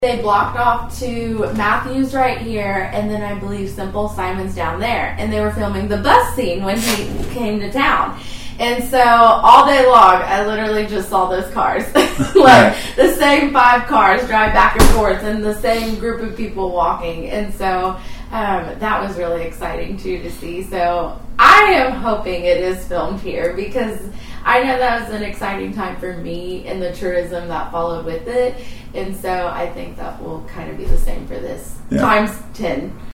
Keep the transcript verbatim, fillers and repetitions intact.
They blocked off to Matthews right here, and then I believe Simple Simon's down there. And they were filming the bus scene when he came to town. And so all day long, I literally just saw those cars. Like the same five cars drive back and forth and the same group of people walking. And so um, that was really exciting too to see. So I am hoping it is filmed here because I know that was an exciting time for me and the tourism that followed with it. And so I think that will kind of be the same for this, yeah. times ten.